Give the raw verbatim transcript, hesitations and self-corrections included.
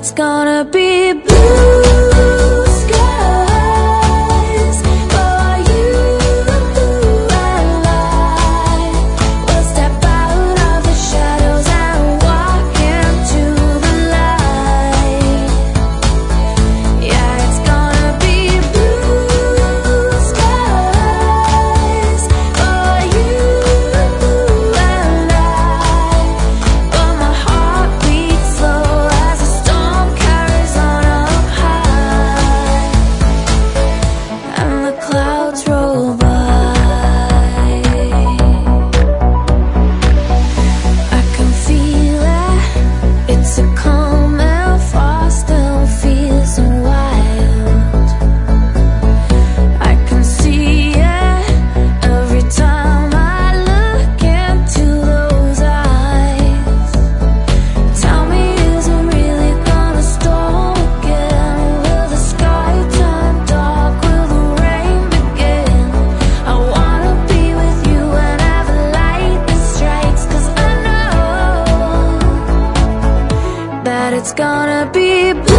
it's gonna be blue skies for you and I. We'll step out of the shadows and walk into the light. Yeah, it's gonna be blue skies for you and I. But my heart beats slow as the storm carries on up high, and the clouds roll by. I can feel it, it's a calm and frost and feels so wild. I can see it every time I look into those eyes. Tell me, is it really gonna storm again? Will the sky turn dark? Will the rain begin? I wanna be with you whenever lightning strikes, 'cause I know that it's gonna be